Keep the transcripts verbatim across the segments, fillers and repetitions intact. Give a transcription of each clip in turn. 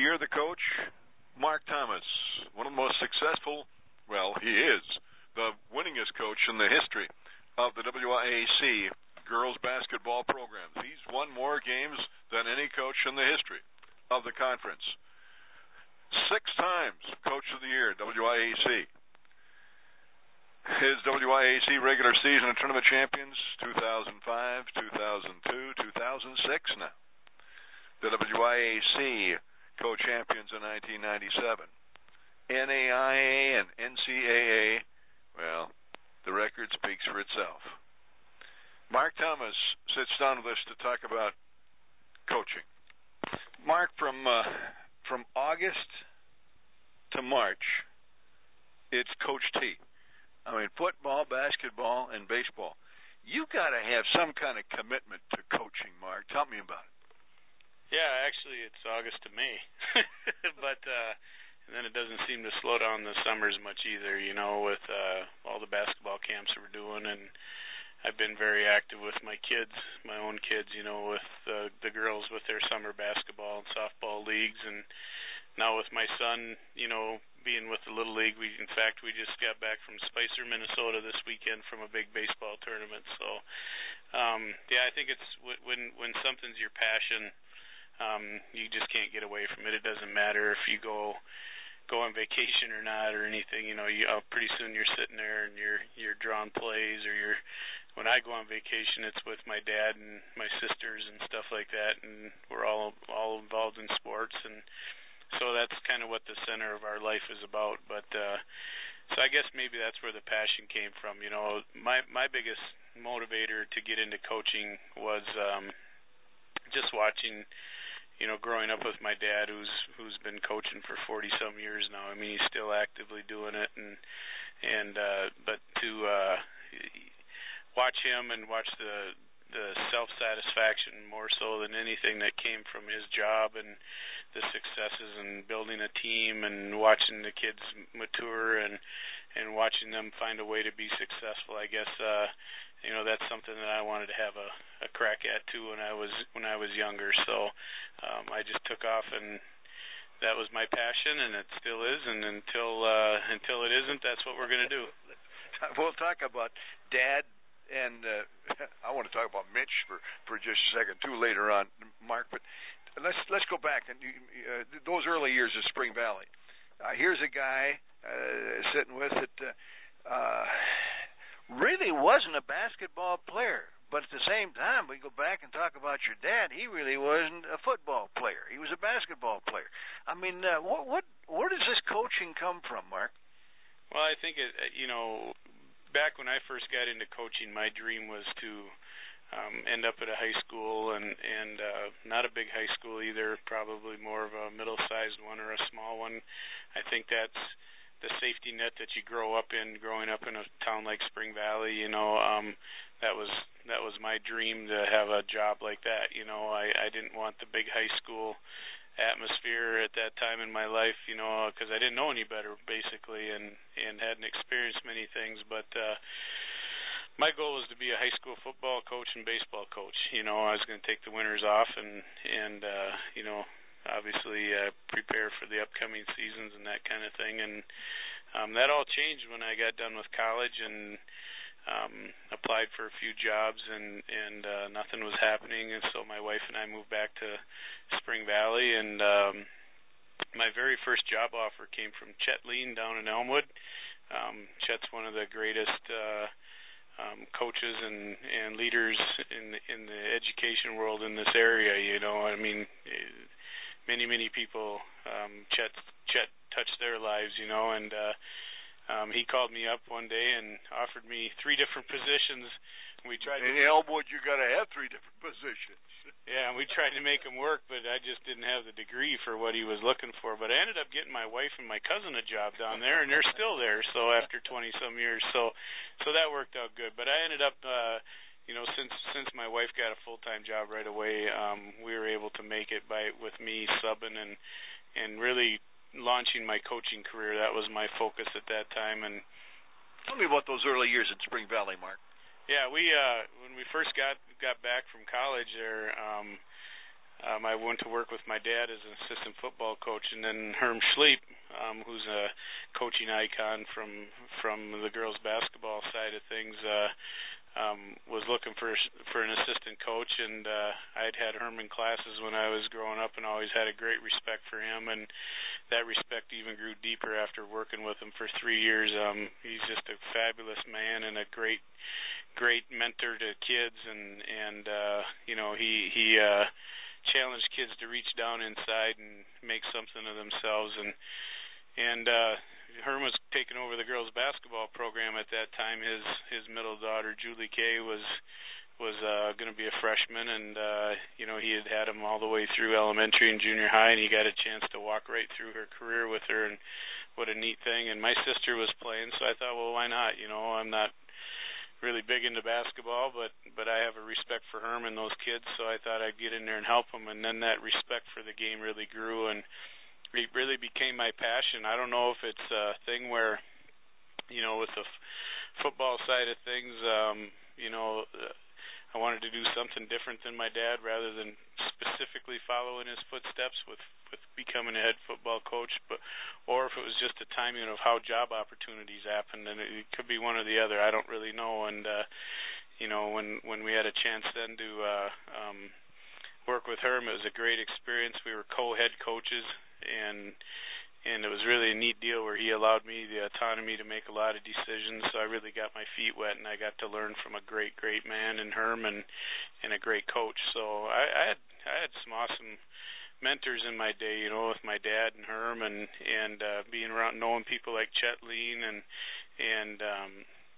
year, the coach, Mark Thomas, one of the most successful, well, he is the winningest coach in the history of the W I A C girls basketball programs. He's won more games than any coach in the history of the conference. Six times Coach of the Year, W I A C. His W I A C regular season and tournament champions, two thousand five, two thousand two, two thousand six now. The W I A C co-champions in nineteen ninety-seven. N A I A and N C A A, well, the record speaks for itself. Mark Thomas sits down with us to talk about coaching. Mark, from uh, from August to March, it's Coach T. I mean, football, basketball, and baseball. You got to have some kind of commitment to coaching, Mark. Tell me about it. Yeah, actually, it's August to May, but uh, and then it doesn't seem to slow down the summers much either. You know, with uh, all the basketball camps that we're doing, and I've been very active with my kids, my own kids. You know, with uh, the girls with their summer basketball and softball leagues, and now with my son, you know, being with the Little League. We, in fact, we just got back from Spicer, Minnesota this weekend from a big baseball tournament. So, um, yeah, I think it's when when something's your passion, um, you just can't get away from it. It doesn't matter if you go go on vacation or not or anything. You know, you uh, pretty soon you're sitting there and you're you're drawing plays, or you're. When I go on vacation, it's with my dad and my sisters and stuff like that, and we're all all involved in sports. And so that's kind of what the center of our life is about. But uh, so I guess maybe that's where the passion came from. You know, my my biggest motivator to get into coaching was um, just watching. You know, growing up with my dad, who's who's been coaching for forty some years now. I mean, he's still actively doing it, and and uh, but to uh, watch him and watch the the self-satisfaction more so than anything that came from his job and the successes and building a team and watching the kids mature and and watching them find a way to be successful. I guess uh, you know that's something that I wanted to have a, a crack at too when I was when I was younger. So um, I just took off, and that was my passion, and it still is. And until uh, until it isn't, that's what we're going to do. We'll talk about Dad. And uh, I want to talk about Mitch for, for just a second, too, later on, Mark. But let's let's go back. And uh, those early years of Spring Valley. Uh, here's a guy uh, sitting with that uh, uh, really wasn't a basketball player. But at the same time, we go back and talk about your dad. He really wasn't a football player. He was a basketball player. I mean, uh, what what where does this coaching come from, Mark? Well, I think it, you know. Back when I first got into coaching, my dream was to um, end up at a high school, and and uh, not a big high school either, probably more of a middle-sized one or a small one. I think that's the safety net that you grow up in, growing up in a town like Spring Valley. You know, um, that was that was my dream, to have a job like that. You know, I, I didn't want the big high school atmosphere at that time in my life, you know, because I didn't know any better, basically, and, and hadn't experienced many things. But uh, my goal was to be a high school football coach and baseball coach. You know, I was going to take the winters off and, and uh, you know, obviously uh, prepare for the upcoming seasons and that kind of thing. And um, that all changed when I got done with college and Um, applied for a few jobs, and and uh, nothing was happening, and so my wife and I moved back to Spring Valley, and um, my very first job offer came from Chet Lean down in Elmwood. Um, Chet's one of the greatest uh, um, coaches and, and leaders in in the education world in this area. You know, I mean, many many people um, Chet Chet touched their lives. You know, and uh, Um, he called me up one day and offered me three different positions. We tried in to, Elmwood, you got to have three different positions. Yeah, and we tried to make him work, but I just didn't have the degree for what he was looking for. But I ended up getting my wife and my cousin a job down there, and they're still there. So after twenty some years, so so that worked out good. But I ended up, uh, you know, since since my wife got a full time job right away, um, we were able to make it by with me subbing and and really launching my coaching career. That was my focus at that time. And tell me about those early years in Spring Valley, Mark. Yeah, we uh, when we first got got back from college there, um, um, I went to work with my dad as an assistant football coach, and then Herm Schleep, um, who's a coaching icon from from the girls basketball side of things, uh, um, was looking for for an assistant coach, and uh, I'd had Herm in classes when I was growing up, and always had a great respect for him, and that respect even grew deeper after working with him for three years. Um, he's just a fabulous man and a great, great mentor to kids, and and uh, you know he he uh, challenged kids to reach down inside and make something of themselves, and and uh, Herm was taking over the girls basketball program at that time. His his middle daughter Julie Kay was was uh, going to be a freshman, and uh, you know he had had him all the way through elementary and junior high, and he got a chance to walk right through her career with her, and what a neat thing. And my sister was playing, so I thought, well, why not? You know, I'm not really big into basketball, but but I have a respect for Herm and those kids, so I thought I'd get in there and help them, and then that respect for the game really grew, and it really became my passion. I don't know if it's a thing where, you know, with the f- football side of things, um, you know, uh, I wanted to do something different than my dad rather than specifically follow in his footsteps with, with becoming a head football coach, but or if it was just the timing of how job opportunities happened, and it, it could be one or the other. I don't really know. And, uh, you know, when, when we had a chance then to uh, um, work with Herm, it was a great experience. We were co-head coaches, and and it was really a neat deal where he allowed me the autonomy to make a lot of decisions. So I really got my feet wet, and I got to learn from a great, great man in Herm, and, and a great coach. So I, I had I had some awesome mentors in my day, you know, with my dad and Herm, and and uh, being around, knowing people like Chet Lean, and and um,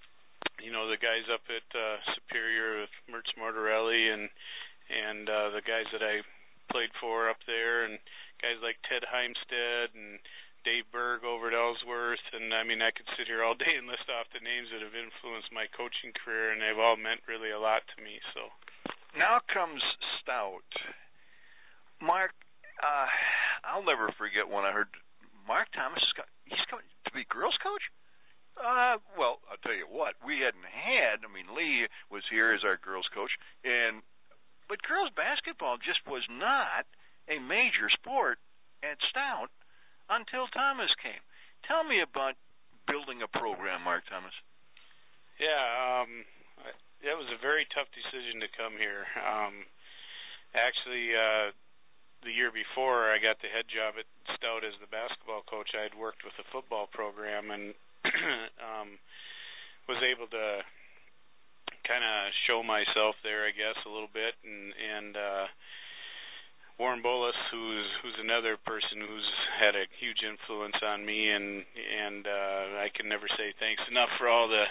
you know the guys up at uh, Superior with Mertz Mortarelli, and and uh, the guys that I played for up there, and guys like Ted Heimstead and Dave Berg over at Ellsworth, and I mean I could sit here all day and list off the names that have influenced my coaching career, and they've all meant really a lot to me. So now comes Stout. Mark, uh, I'll never forget when I heard Mark Thomas, he's coming to be girls coach? Uh, well, I'll tell you what, we hadn't had, I mean, Lee was here as our girls coach, and but girls basketball just was not a major sport at Stout until Thomas came. Tell me about building a program, Mark Thomas. Yeah, um, that was a very tough decision to come here. Um, actually, uh, the year before I got the head job at Stout as the basketball coach, I had worked with the football program, and um, was able to kind of show myself there, I guess, a little bit, and and uh, Warren Bolus, who's who's another person who's had a huge influence on me, and and uh, I can never say thanks enough for all the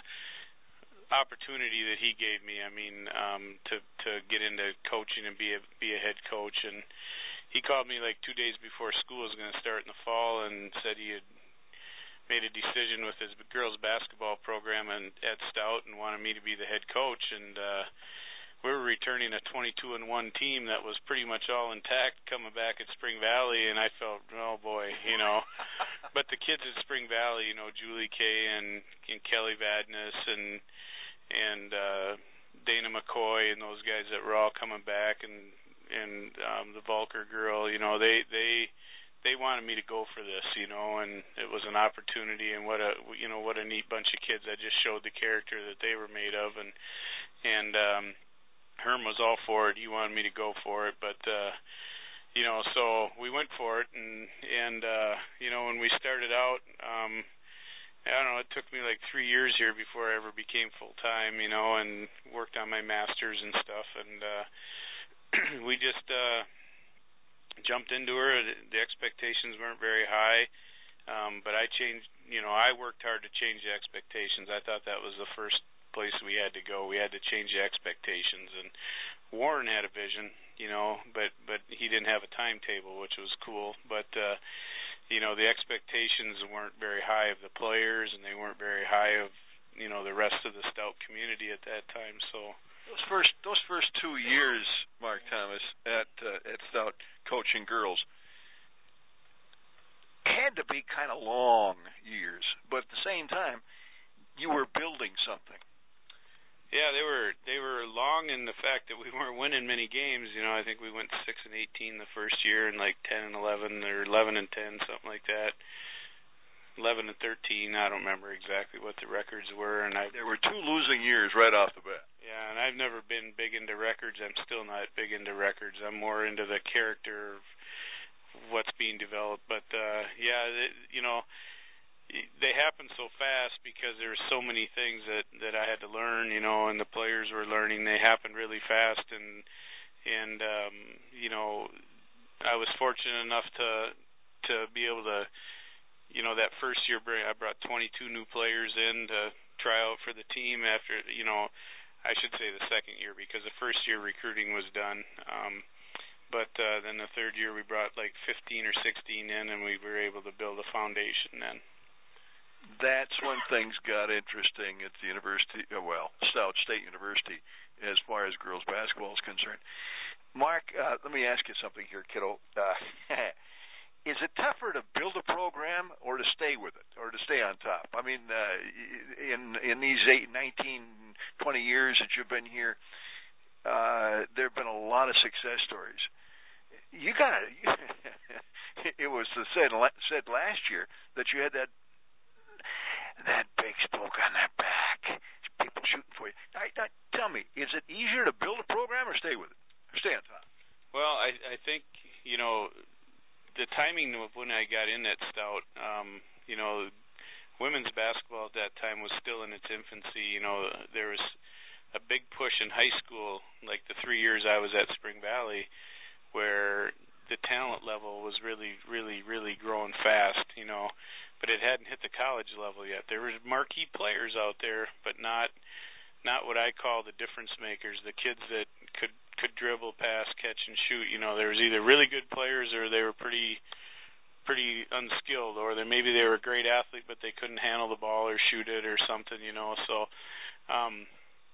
opportunity that he gave me. I mean, um, to to get into coaching and be a be a head coach, and he called me like two days before school was going to start in the fall, and said he had made a decision with his girls basketball program and at Stout, and wanted me to be the head coach, and uh, we were returning a twenty-two and one team that was pretty much all intact coming back at Spring Valley, and I felt, oh boy, you know. But the kids at Spring Valley, you know, Julie Kay and, and Kelly Vadnais and and uh, Dana McCoy and those guys that were all coming back, and and um, the Volker girl, you know, they they they wanted me to go for this, you know, and it was an opportunity, and what a you know what a neat bunch of kids that just showed the character that they were made of, and and um, Herm was all for it. He wanted me to go for it, but uh, you know, so we went for it, and and uh, you know, when we started out, um, I don't know, it took me like three years here before I ever became full time, you know, and worked on my masters and stuff, and uh, we just uh, jumped into her. The expectations weren't very high, um, but I changed. You know, I worked hard to change the expectations. I thought that was the first place we had to go. We had to change the expectations, and Warren had a vision, you know, but but he didn't have a timetable, which was cool. But uh, you know, the expectations weren't very high of the players, and they weren't very high of you know the rest of the Stout community at that time. So those first those first two years, Mark Thomas, at uh, at Stout coaching girls had to be kind of long years, but at the same time, you were building something. Yeah, they were they were long in the fact that we weren't winning many games. You know, I think we went six and eighteen the first year, and like ten and eleven, or eleven and ten, something like that. Eleven and thirteen, I don't remember exactly what the records were. And I there were two losing years right off the bat. Yeah, and I've never been big into records. I'm still not big into records. I'm more into the character of what's being developed. But uh, yeah, it, you know. They happened so fast because there were so many things that that I had to learn, you know, and the players were learning. They happened really fast, and and um, you know, I was fortunate enough to to be able to, you know, that first year I brought twenty-two new players in to try out for the team. After, you know, I should say the second year, because the first year recruiting was done. Um, but uh, then the third year we brought like fifteen or sixteen in, and we were able to build a foundation then. That's when things got interesting at the university, well, Stout State University, as far as girls basketball is concerned. Mark, uh, let me ask you something here, kiddo. Uh, is it tougher to build a program or to stay with it, or to stay on top? I mean, uh, in in these eight, nineteen, twenty years that you've been here, uh, there have been a lot of success stories. You got it was said said last year that you had that. That big spoke on that back. People shooting for you. I, I, tell me, is it easier to build a program or stay with it? Or stay on top? Well, I, I think, you know, the timing of when I got in at Stout, um, you know, women's basketball at that time was still in its infancy. You know, there was a big push in high school, like the three years I was at Spring Valley, where the talent level was really, really, really growing fast, you know. But it hadn't hit the college level yet. There were marquee players out there, but not not what I call the difference makers, the kids that could could dribble, pass, catch, and shoot. You know, there was either really good players or they were pretty pretty unskilled, or they, maybe they were a great athlete but they couldn't handle the ball or shoot it or something. You know, so um,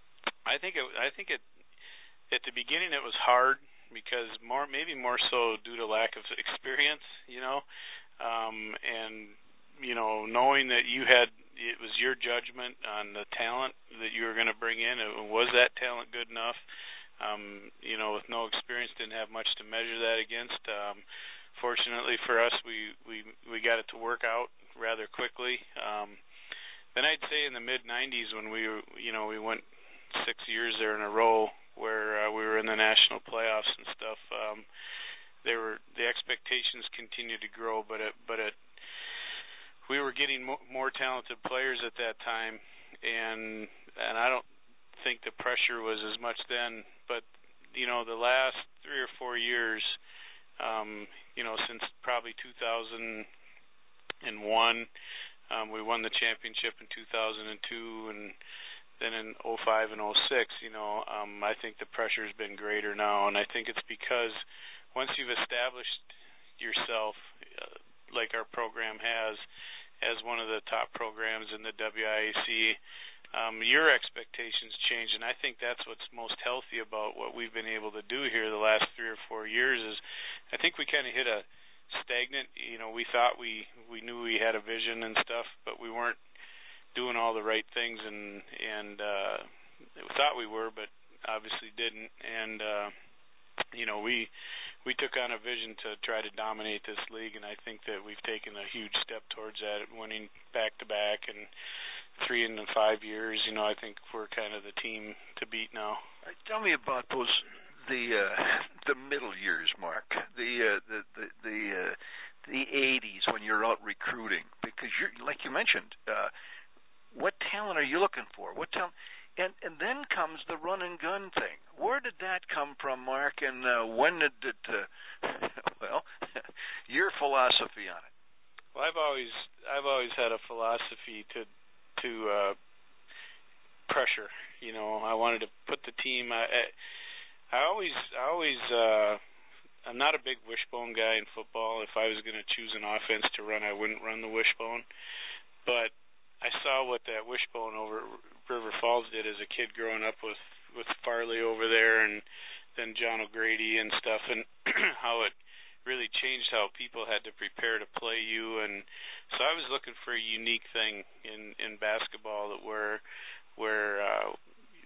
I think it, I think it at the beginning it was hard because more maybe more so due to lack of experience. You know, um, and you know, knowing that you had, it was your judgment on the talent that you were going to bring in. Was that talent good enough? Um, you know, with no experience, didn't have much to measure that against. Um, fortunately for us, we, we, we got it to work out rather quickly. Um, then I'd say in the mid nineties when we, were, you know, we went six years there in a row where uh, we were in the national playoffs and stuff. Um, there were the expectations continued to grow, but it, but it. We were getting mo- more talented players at that time, and and I don't think the pressure was as much then. But you know, the last three or four years, um, you know, since probably two thousand one, um, we won the championship in two thousand two, and then in oh five and oh six, you know, um, I think the pressure has been greater now, and I think it's because once you've established yourself, uh, like our program has, as one of the top programs in the W I A C, um, your expectations change, and I think that's what's most healthy about what we've been able to do here the last three or four years is I think we kind of hit a stagnant, you know, we thought we, we knew we had a vision and stuff, but we weren't doing all the right things, and, and uh, we thought we were, but obviously didn't, and, uh, you know, we we took on a vision to try to dominate this league, and I think that we've taken a huge step towards that, winning back-to-back and three in five years. You know, I think we're kind of the team to beat now. Tell me about those the uh, the middle years, Mark. The uh, the the the, uh, the eighties when you're out recruiting, because you're like you mentioned, uh, what talent are you looking for? What talent? And and then comes the run and gun thing. Where did that come from, Mark? And uh, when did it? Uh, well, your philosophy on it. Well, I've always I've always had a philosophy to to uh, pressure. You know, I wanted to put the team. I I, I always I always uh, I'm not a big wishbone guy in football. If I was going to choose an offense to run, I wouldn't run the wishbone. But I saw what that wishbone over River Falls did as a kid growing up with, with Farley over there and then John O'Grady and stuff, and how it really changed how people had to prepare to play you. And so I was looking for a unique thing in, in basketball that where where uh,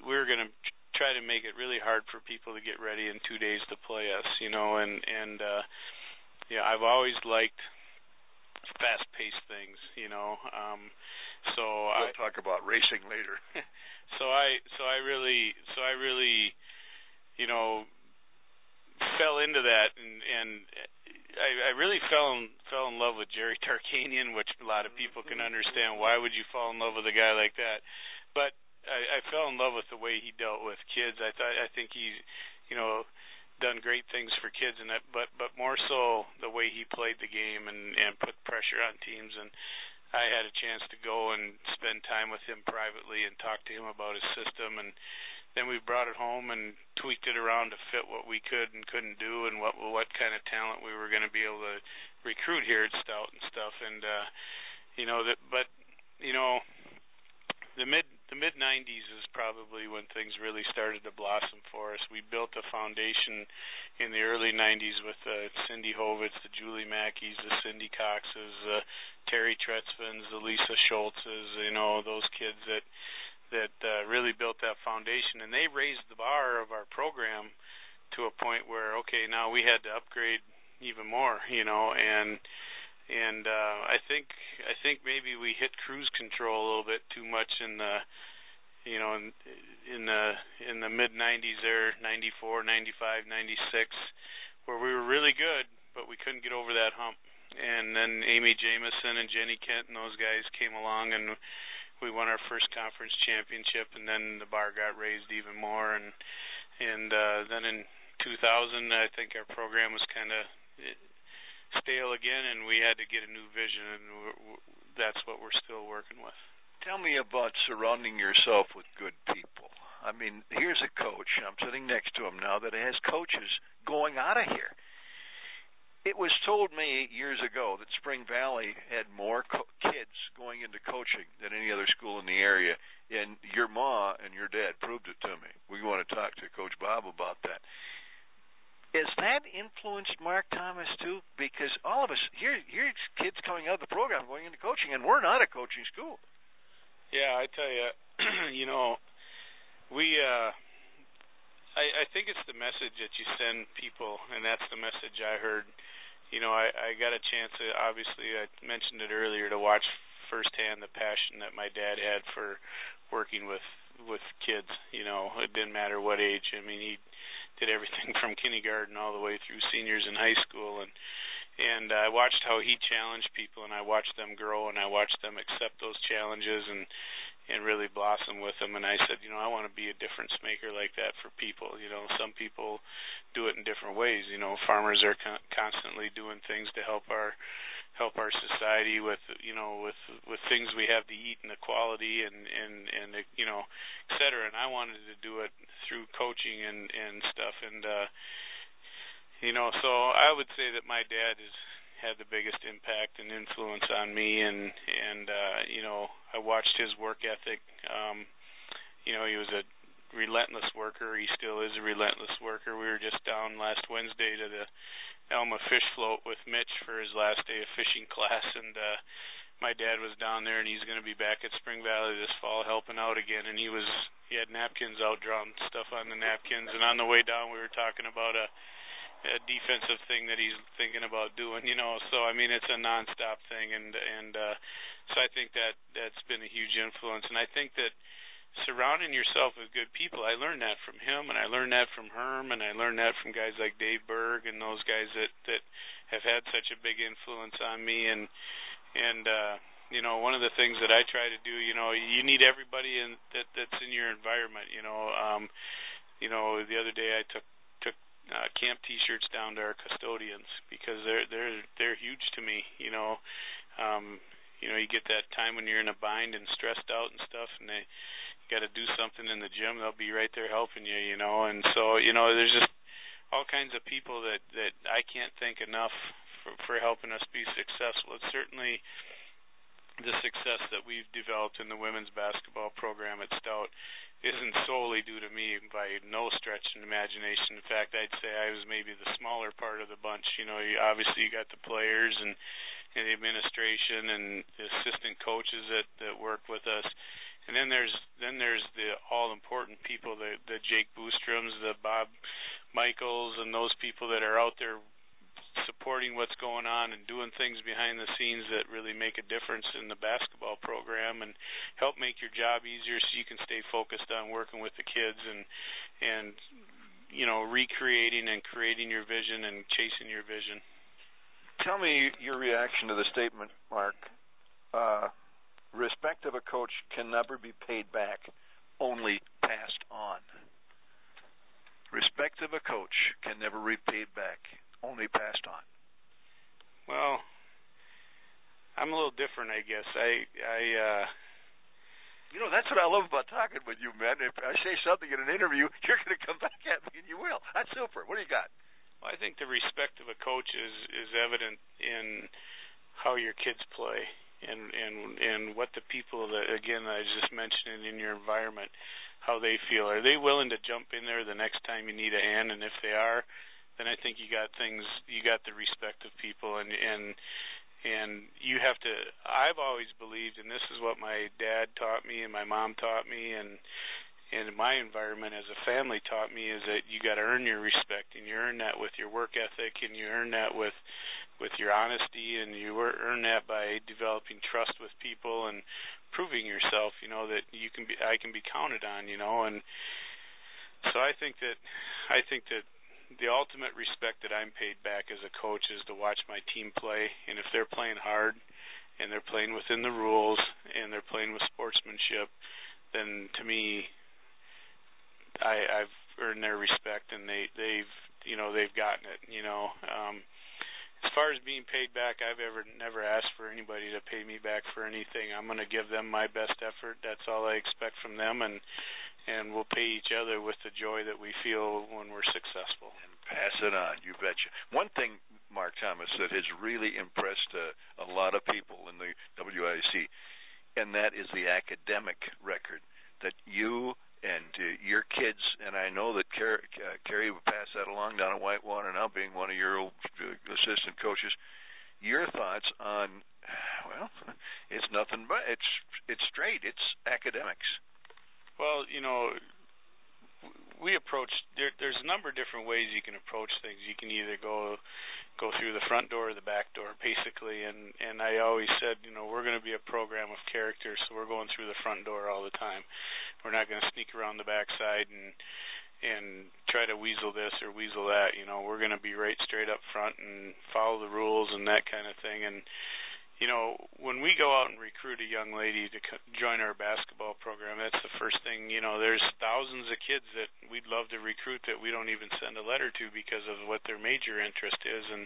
we were going to try to make it really hard for people to get ready in two days to play us, you know, and and uh, yeah, I've always liked fast-paced things, you know. Um, so we'll I talk about racing later. so I so I really so I really, you know, fell into that, and and I, I really fell in fell in love with Jerry Tarkanian, which a lot of people can understand. Why would you fall in love with a guy like that? But I, I fell in love with the way he dealt with kids. I thought I think he's, you know, done great things for kids, and that, but but more so the way he played the game and and put pressure on teams. And I had a chance to go and spend time with him privately and talk to him about his system, and then we brought it home and tweaked it around to fit what we could and couldn't do, and what what kind of talent we were going to be able to recruit here at Stout and stuff. And uh, you know that, but you know, the mid the mid nineties is probably when things really started to blossom for us. We built a foundation in the early nineties with uh, Cindy Hovitz, the Julie Mackeys, the Cindy Coxes, uh, Terry Tretzvins, the Lisa Schultzes, you know, those kids that that uh, really built that foundation, and they raised the bar of our program to a point where, okay, now we had to upgrade even more, you know, and and uh, I think I think maybe we hit cruise control a little bit too much in the, you know, in, in the in the mid nineties there, ninety-four, ninety-five, ninety-six, where we were really good, but we couldn't get over that hump. And then Amy Jamison and Jenny Kent and those guys came along, and we won our first conference championship, and then the bar got raised even more. And and uh, then in two thousand, I think our program was kind of stale again, and we had to get a new vision, and we're, that's what we're still working with. Tell me about surrounding yourself with good people. I mean, here's a coach. I'm sitting next to him now that has coaches going out of here. It was told me years ago that Spring Valley had more co- kids going into coaching than any other school in the area, and your ma and your dad proved it to me. We want to talk to Coach Bob about that. Has that influenced Mark Thomas, too? Because all of us, here, here's kids coming out of the program going into coaching, and we're not a coaching school. Yeah, I tell you, you know, we, uh, I, I think it's the message that you send people, and that's the message I heard. You know, I, I got a chance to, obviously, I mentioned it earlier, to watch firsthand the passion that my dad had for working with, with kids. You know, it didn't matter what age. I mean, he did everything from kindergarten all the way through seniors in high school, and and I watched how he challenged people, and I watched them grow, and I watched them accept those challenges and and really blossom with them. And I said, you know, I want to be a difference maker like that for people. You know, some people do it in different ways. You know, farmers are con- constantly doing things to help our help our society with, you know, with with things we have to eat and the quality and and and you know, et cetera. And I wanted to do it through coaching and and stuff. And uh, you know, so I would say that my dad has had the biggest impact and influence on me. And and uh, you know, I watched his work ethic. Um, you know, he was a relentless worker. He still is a relentless worker. We were just down last Wednesday to the Elma Fish Float with Mitch for his last day of fishing class, and uh, my dad was down there, and he's going to be back at Spring Valley this fall helping out again. And he was he had napkins out, drawing stuff on the napkins. And on the way down, we were talking about a, a defensive thing that he's thinking about doing. You know, so I mean, it's a nonstop thing, and and uh, so I think that that's been a huge influence. And I think that surrounding yourself with good people, I learned that from him, and I learned that from Herm, and I learned that from guys like Dave Berg and those guys that that have had such a big influence on me. And and uh you know, one of the things that I try to do, you know, you need everybody in that that's in your environment. You know, um you know, the other day I took took uh, camp T-shirts down to our custodians because they're they're they're huge to me. You know, um you know, you get that time when you're in a bind and stressed out and stuff, and they got to do something in the gym, they'll be right there helping you, you know. And so, you know, there's just all kinds of people that, that I can't thank enough for, for helping us be successful. It's certainly the success that we've developed in the women's basketball program at Stout isn't solely due to me by no stretch of imagination. In fact, I'd say I was maybe the smaller part of the bunch. You know, you, obviously you got the players and, and the administration and the assistant coaches that, that work with us. And then there's then there's the all important people, the the Jake Boostroms, the Bob Michaels, and those people that are out there supporting what's going on and doing things behind the scenes that really make a difference in the basketball program and help make your job easier so you can stay focused on working with the kids and and you know recreating and creating your vision and chasing your vision. Tell me your reaction to the statement, Mark. Uh, respect of a coach can never be paid back, only passed on. Respect of a coach can never be paid back, only passed on. Well, I'm a little different, I guess. I, I, uh... You know, that's what I love about talking with you, man. If I say something in an interview, you're going to come back at me, and you will. That's super. What do you got? Well, I think the respect of a coach is, is evident in how your kids play and, and, and what the people that, again, I was just mentioning in your environment, how they feel. Are they willing to jump in there the next time you need a hand? And if they are, then I think you got things, you got the respect of people, and and and you have to. I've always believed, and this is what my dad taught me, and my mom taught me, and and my environment as a family taught me, is that you got to earn your respect, and you earn that with your work ethic, and you earn that with with your honesty, and you earn that by developing trust with people and proving yourself. You know that you can be, I can be counted on. You know, and so I think that I think that. The ultimate respect that I'm paid back as a coach is to watch my team play, and if they're playing hard and they're playing within the rules and they're playing with sportsmanship, then to me, I, I've earned their respect, and they, they've, you know, they've gotten it. You know, um, as far as being paid back, I've ever never asked for anybody to pay me back for anything. I'm going to give them my best effort. That's all I expect from them, and. And we'll pay each other with the joy that we feel when we're successful. And pass it on, you betcha. One thing, Mark Thomas, that has really impressed uh, a lot of people in the W I A C, and that is the academic record that you and uh, your kids, and I know that Carrie, uh, Carrie would pass that along down at Whitewater now, being one of your old uh, assistant coaches. Your thoughts on, well, it's nothing but, it's it's straight, it's academics. Well, you know, we approach, there, there's a number of different ways you can approach things. You can either go go through the front door or the back door, basically, and, and I always said, you know, we're going to be a program of character, so we're going through the front door all the time. We're not going to sneak around the backside and and try to weasel this or weasel that. You know, we're going to be right straight up front and follow the rules and that kind of thing. And you know, when we go out and recruit a young lady to co- join our basketball program, that's the first thing. You know, there's thousands of kids that we'd love to recruit that we don't even send a letter to because of what their major interest is. And,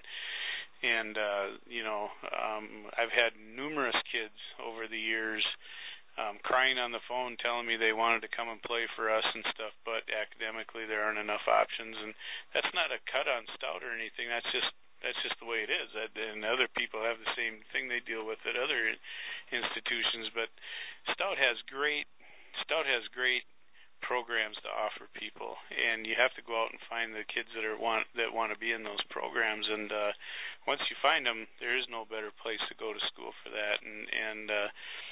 and uh, you know, um, I've had numerous kids over the years um, crying on the phone telling me they wanted to come and play for us and stuff, but academically there aren't enough options. And that's not a cut on Stout or anything. That's just That's just the way it is, and other people have the same thing they deal with at other institutions. But Stout has great, Stout has great programs to offer people, and you have to go out and find the kids that are want that want to be in those programs. And uh, once you find them, there is no better place to go to school for that. And and uh,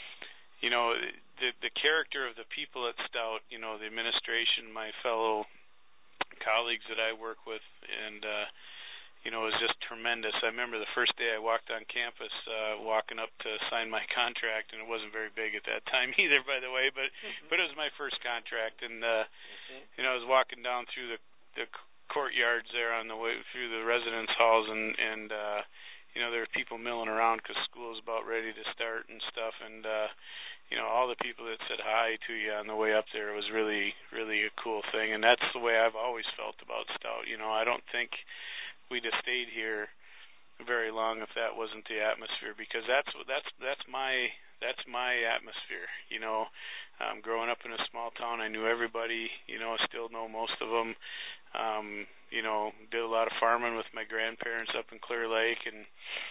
you know, the the character of the people at Stout, you know, the administration, my fellow colleagues that I work with, and uh, you know, it was just tremendous. I remember the first day I walked on campus, uh, walking up to sign my contract, and it wasn't very big at that time either, by the way, but mm-hmm. but it was my first contract, and uh, mm-hmm. you know, I was walking down through the the courtyards there on the way through the residence halls, and and uh, you know, there were people milling around because school was about ready to start and stuff, and uh, you know, all the people that said hi to you on the way up there was really really a cool thing, and that's the way I've always felt about Stout. You know, I don't think we'd have stayed here very long if that wasn't the atmosphere, because that's that's that's my that's my atmosphere. You know, um, growing up in a small town, I knew everybody. You know, I still know most of them. Um, you know, did a lot of farming with my grandparents up in Clear Lake, and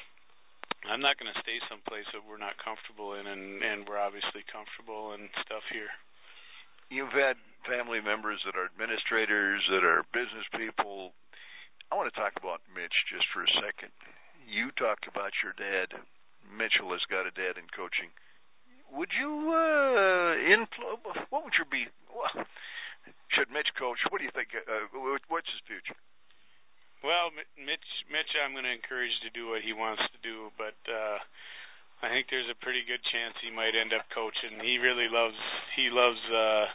I'm not going to stay someplace that we're not comfortable in, and, and we're obviously comfortable and stuff here. You've had family members that are administrators, that are business people. I want to talk about Mitch just for a second. You talked about your dad. Mitchell has got a dad in coaching. would you uh, influ- What would your be? Well, should Mitch coach? What do you think? Uh, what's his future? Well, Mitch, Mitch, I'm going to encourage to do what he wants to do, but uh, I think there's a pretty good chance he might end up coaching. He really loves he loves uh,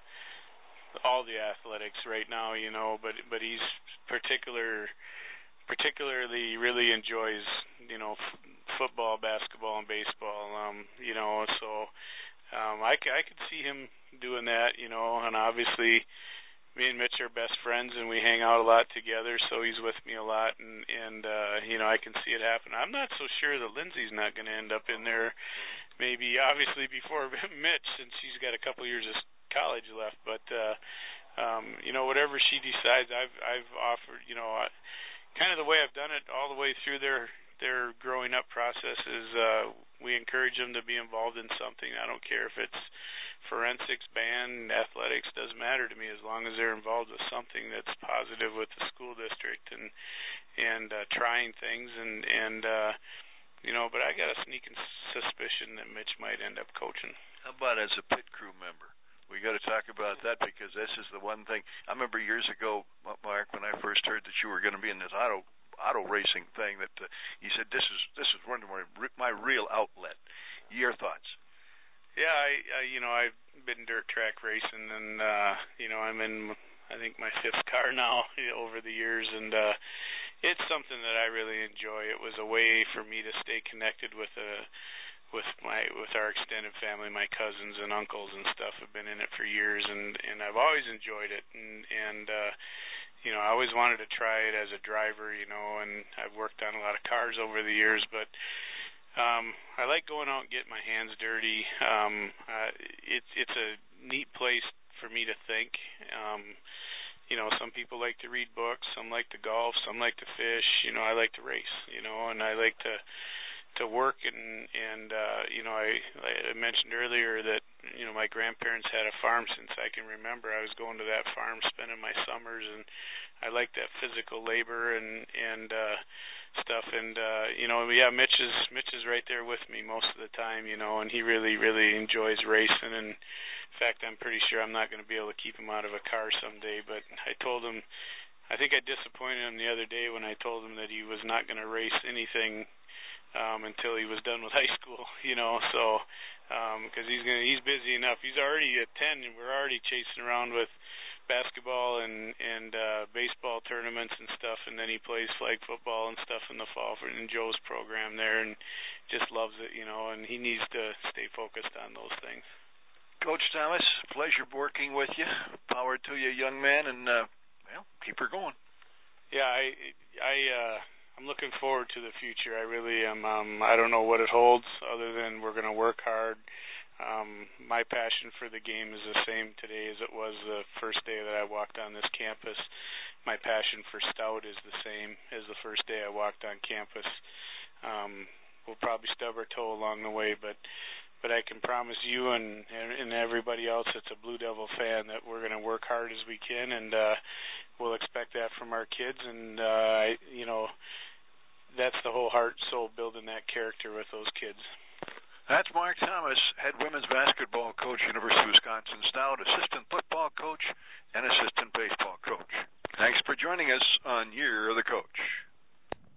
all the athletics right now, you know, but but he's particular particularly really enjoys you know f- football, basketball, and baseball. Um, you know, so um, I I could see him doing that, you know, and obviously. Me and Mitch are best friends, and we hang out a lot together, so he's with me a lot, and, and uh, you know, I can see it happen. I'm not so sure that Lindsay's not going to end up in there, maybe, obviously, before Mitch, since she's got a couple years of college left, but, uh, um, you know, whatever she decides, I've I've offered, you know, I, kind of the way I've done it all the way through their, their growing up process is uh, we encourage them to be involved in something. I don't care if it's forensics, band, athletics, doesn't matter to me as long as they're involved with something that's positive with the school district and and uh, trying things and and uh, you know. But I got a sneaking suspicion that Mitch might end up coaching. How about as a pit crew member? We got to talk about that because this is the one thing. I remember years ago, Mark, when I first heard that you were going to be in this auto auto racing thing, that uh, you said this is this is one of my my real outlet. Your thoughts? Yeah, I, I you know I've been dirt track racing, and uh, you know I'm in I think my fifth car now over the years, and uh, it's something that I really enjoy. It was a way for me to stay connected with a with my with our extended family. My cousins and uncles and stuff have been in it for years, and and I've always enjoyed it, and and uh, you know I always wanted to try it as a driver, you know, and I've worked on a lot of cars over the years, but. Um, I like going out and getting my hands dirty. Um, uh, it's it's a neat place for me to think. Um, you know, some people like to read books, some like to golf, some like to fish. You know, I like to race. You know, and I like to to work and and uh, you know, I I mentioned earlier that you know my grandparents had a farm since I can remember. I was going to that farm, spending my summers, and I like that physical labor and and. Uh, stuff and uh you know yeah Mitch is Mitch is right there with me most of the time, you know, and he really really enjoys racing, and in fact I'm pretty sure I'm not going to be able to keep him out of a car someday. But I told him I think I disappointed him the other day when I told him that he was not going to race anything um until he was done with high school, you know, so um because he's going to he's busy enough. He's already at ten and we're already chasing around with basketball and and uh baseball tournaments and stuff, and then he plays flag football and stuff in the fall for in Joe's program there, and just loves it, you know, and he needs to stay focused on those things. Coach Thomas, pleasure working with you. Power to you, young man, and uh well, keep her going. Yeah, I I uh I'm looking forward to the future. I really am. um I don't know what it holds other than we're going to work hard. Um, my passion for the game is the same today as it was the first day that I walked on this campus. My passion for Stout is the same as the first day I walked on campus. Um, we'll probably stub our toe along the way, but but I can promise you and and everybody else that's a Blue Devil fan that we're going to work hard as we can, and uh, we'll expect that from our kids. And uh, you know, that's the whole heart and soul, building that character with those kids. That's Mark Thomas, head women's basketball coach, University of Wisconsin Stout, assistant football coach, and assistant baseball coach. Thanks for joining us on Year of the Coach.